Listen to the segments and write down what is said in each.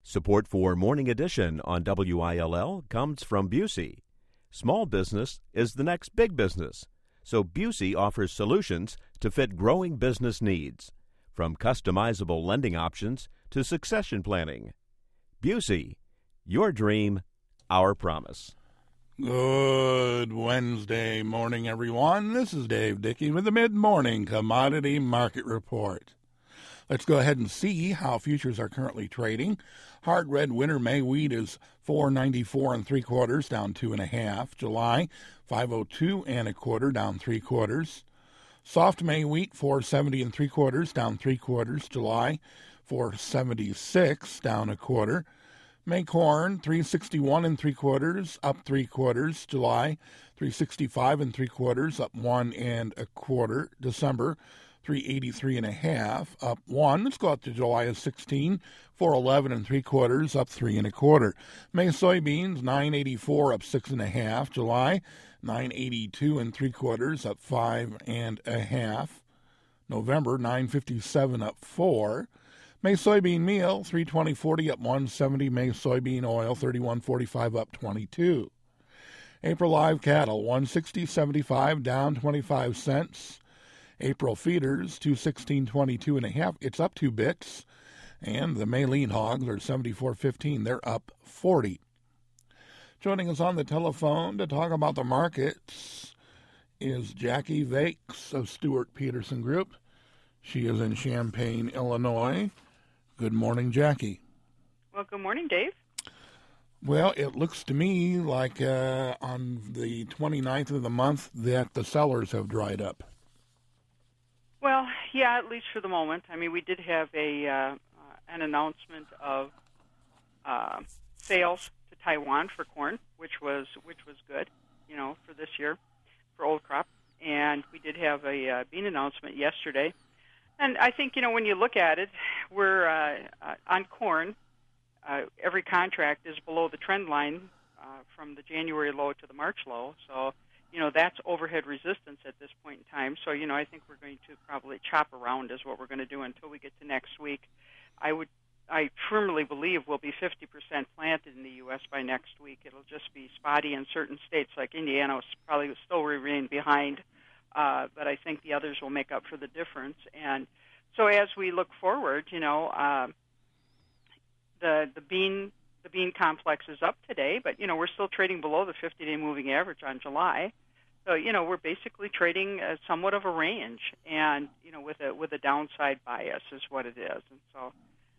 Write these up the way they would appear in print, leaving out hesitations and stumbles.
Support for Morning Edition on WILL comes from Busey. Small business is the next big business, so Busey offers solutions to fit growing business needs, from customizable lending options to succession planning. Busey, your dream, our promise. Good Wednesday morning, everyone. This is Dave Dickey with the Mid-Morning Commodity Market Report. Let's go ahead and see how futures are currently trading. Hard red winter May wheat is $4.94 3/4, down 2.5. July, $5.02 1/4, down 3/4. Soft May wheat $4.70 3/4, down 3/4. July, $4.76, down 1/4. May corn $3.61 3/4, up 3/4. July, $3.65 3/4, up 1 1/4. December, $3.83 1/2, up 1. Let's go out to July of 16, $4.11 3/4, up 3 1/4. May soybeans $9.84, up 6 1/2. July, $9.82 3/4, up 5 1/2. November $9.57, up 4. May soybean meal $3.20.40, up 1.70. May soybean oil $31.45, up 22. April live cattle $160.75, down 25 cents. April feeders $216.22 1/2. It's up 2 bits. And the May lean hogs are $74.15. They're up 40. Joining us on the telephone to talk about the markets is Jackie Vakes of Stewart Peterson Group. She is in Champaign, Illinois. Good morning, Jackie. Well, good morning, Dave. Well, it looks to me like on the 29th of the month that the sellers have dried up. Well, yeah, at least for the moment. I mean, we did have an announcement of sales to Taiwan for corn, which was good, for this year for old crop. And we did have a bean announcement yesterday. And I think, when you look at it, we're on corn, every contract is below the trend line from the January low to the March low. So, that's overhead resistance at this point in time. So, I think we're going to probably chop around is what we're going to do until we get to next week. I firmly believe we'll be 50% planted in the U.S. by next week. It'll just be spotty in certain states like Indiana will probably still remain behind. But I think the others will make up for the difference. And so as we look forward, the bean complex is up today, but we're still trading below the 50-day moving average on July. So we're basically trading somewhat of a range, and with a downside bias is what it is. And so,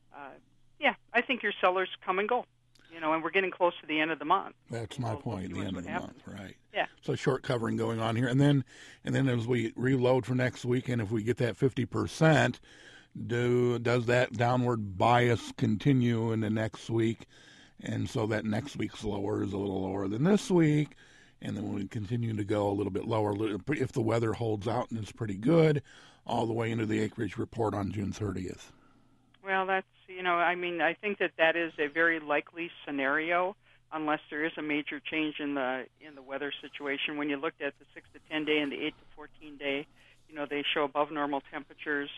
I think your sellers come and go. And we're getting close to the end of the month. That's my point, the end of the month, right? Yeah. So short covering going on here. And then as we reload for next week, and if we get that 50%, does that downward bias continue in the next week? And so that next week's lower is a little lower than this week. And then we continue to go a little bit lower if the weather holds out and it's pretty good, all the way into the acreage report on June 30th. Well, that's, I think that is a very likely scenario unless there is a major change in the weather situation. When you looked at the 6 to 10 day and the 8 to 14 day, they show above normal temperatures,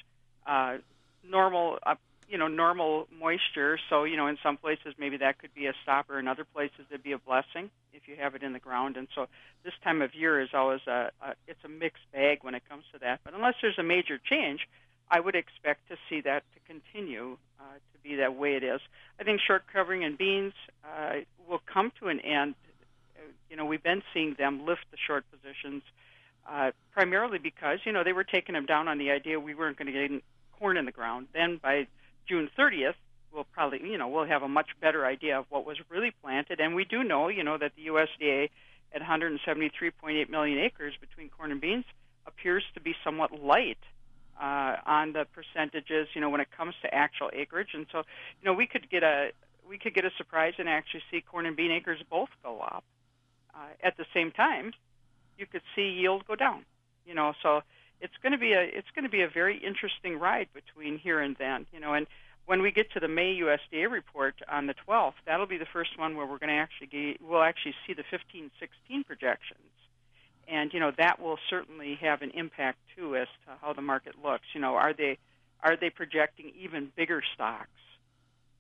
normal moisture. So, in some places maybe that could be a stopper. In other places it'd be a blessing if you have it in the ground. And so this time of year is always it's a mixed bag when it comes to that. But unless there's a major change, I would expect to see that to continue to be that way it is. I think short covering in beans will come to an end. We've been seeing them lift the short positions primarily because, they were taking them down on the idea we weren't going to get corn in the ground. Then by June 30th, we'll probably, we'll have a much better idea of what was really planted. And we do know, that the USDA at 173.8 million acres between corn and beans appears to be somewhat light on the percentages, when it comes to actual acreage. And so, we could get a surprise and actually see corn and bean acres both go up. At the same time, you could see yield go down. So it's going to be a very interesting ride between here and then. And when we get to the May USDA report on the 12th, that'll be the first one where we'll actually see the 15-16 projections. And, that will certainly have an impact, too, as to how the market looks. Are they projecting even bigger stocks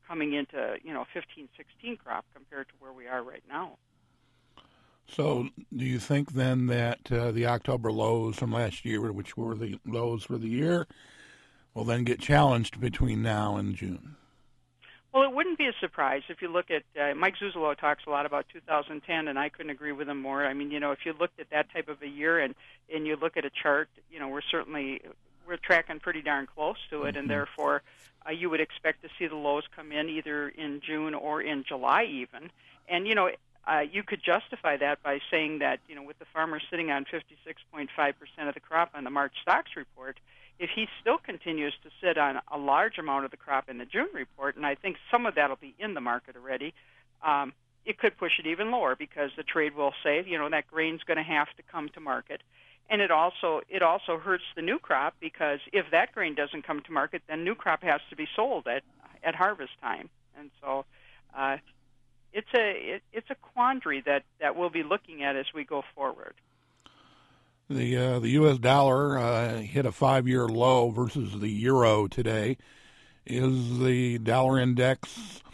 coming into 15-16 crop compared to where we are right now. So do you think then that the October lows from last year, which were the lows for the year, will then get challenged between now and June? Well, it wouldn't be a surprise if you look at Mike Zuzolo talks a lot about 2010, and I couldn't agree with him more. I mean, if you looked at that type of a year and you look at a chart, we're tracking pretty darn close to it, and therefore you would expect to see the lows come in either in June or in July even. And, you could justify that by saying that, with the farmer sitting on 56.5% of the crop on the March stocks report, if he still continues to sit on a large amount of the crop in the June report, and I think some of that will be in the market already, it could push it even lower because the trade will say, that grain's going to have to come to market. And it also hurts the new crop because if that grain doesn't come to market, then new crop has to be sold at harvest time. And so it's a quandary that we'll be looking at as we go forward. The U.S. dollar hit a 5-year low versus the euro today. Is the dollar index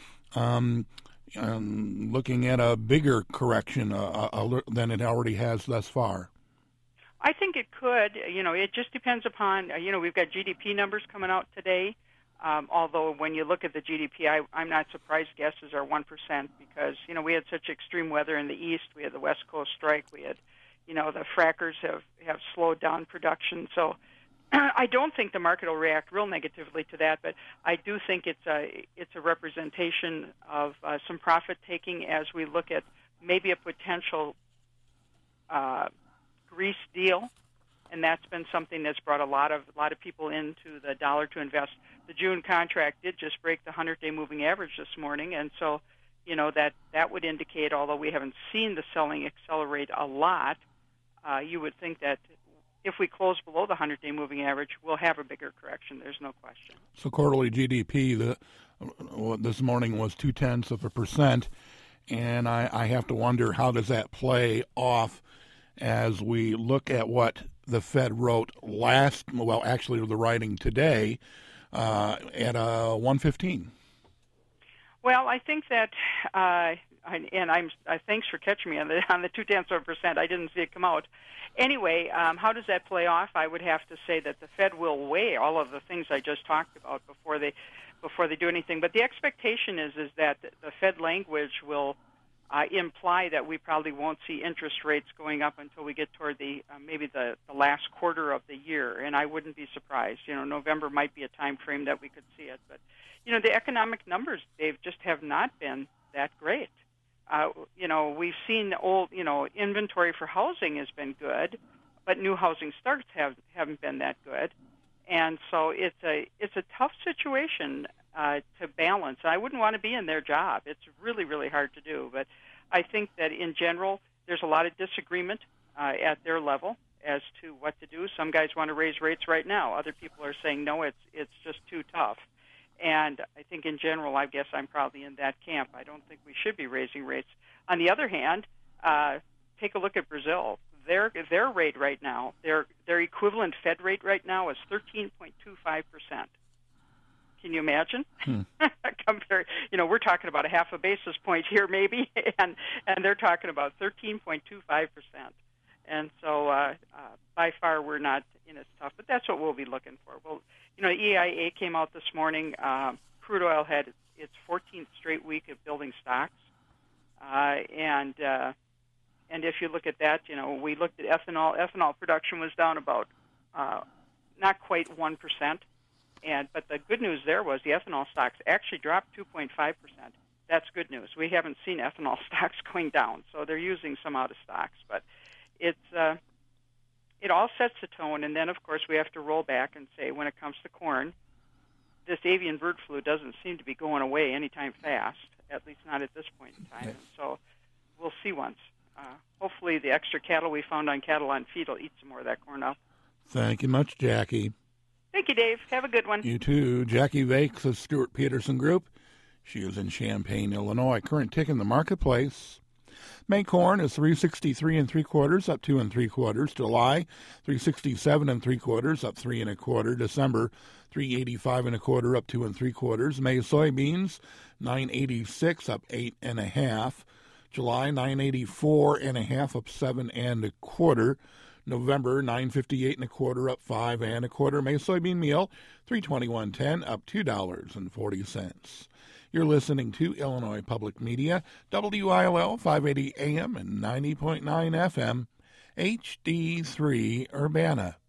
looking at a bigger correction than it already has thus far? I think it could. It just depends upon, we've got GDP numbers coming out today. Although when you look at the GDP, I'm not surprised guesses are 1% because, we had such extreme weather in the East. We had the West Coast strike. We had, the frackers have slowed down production. So I don't think the market will react real negatively to that, but I do think it's a representation of some profit taking as we look at maybe a potential Greece deal, and that's been something that's brought a lot of people into the dollar to invest. The June contract did just break the 100-day moving average this morning, and so that would indicate, although we haven't seen the selling accelerate a lot, you would think that if we close below the 100-day moving average, we'll have a bigger correction. There's no question. So quarterly GDP this morning was 0.2%, and I have to wonder how does that play off as we look at what the Fed wrote actually the writing today at 1:15. Well, I think that, thanks for catching me on the 0.2%. I didn't see it come out. Anyway, how does that play off? I would have to say that the Fed will weigh all of the things I just talked about before they do anything. But the expectation is that the Fed language will imply that we probably won't see interest rates going up until we get toward maybe the last quarter of the year, and I wouldn't be surprised. November might be a time frame that we could see it, but the economic numbers, Dave, just have not been that great. We've seen inventory for housing has been good, but new housing starts haven't been that good, and so it's a tough situation to balance. I wouldn't want to be in their job. It's really, really hard to do. But I think that in general, there's a lot of disagreement at their level as to what to do. Some guys want to raise rates right now. Other people are saying, no, it's just too tough. And I think in general, I guess I'm probably in that camp. I don't think we should be raising rates. On the other hand, take a look at Brazil. Their rate right now, their equivalent Fed rate right now is 13.25%. Can you imagine? Compare, we're talking about a half a basis point here maybe, and they're talking about 13.25%. And so by far we're not in as tough, but that's what we'll be looking for. Well, EIA came out this morning. Crude oil had its 14th straight week of building stocks, and if you look at that, we looked at ethanol. Ethanol production was down about not quite 1%. But the good news there was the ethanol stocks actually dropped 2.5%. That's good news. We haven't seen ethanol stocks going down, so they're using some out of stocks. But it all sets the tone, and then, of course, we have to roll back and say when it comes to corn, this avian bird flu doesn't seem to be going away anytime fast, at least not at this point in time. And so we'll see once. Hopefully the extra cattle we found on Cattle on Feed will eat some more of that corn up. Thank you much, Jackie. Thank you, Dave. Have a good one. You too. Jackie Vakes of Stewart Peterson Group. She is in Champaign, Illinois. Current tick in the marketplace. May corn is 363 3/4, up 2 3/4. July 367 3/4, up 3 1/4. December 385 1/4, up 2 3/4. May soybeans 986, up 8 1/2. July 984 1/2, up 7 1/4. November 958 1/4, up 5 1/4. May soybean meal 321.10, up $2.40. You're listening to Illinois Public Media, WILL 580 AM and 90.9 FM, HD3 Urbana.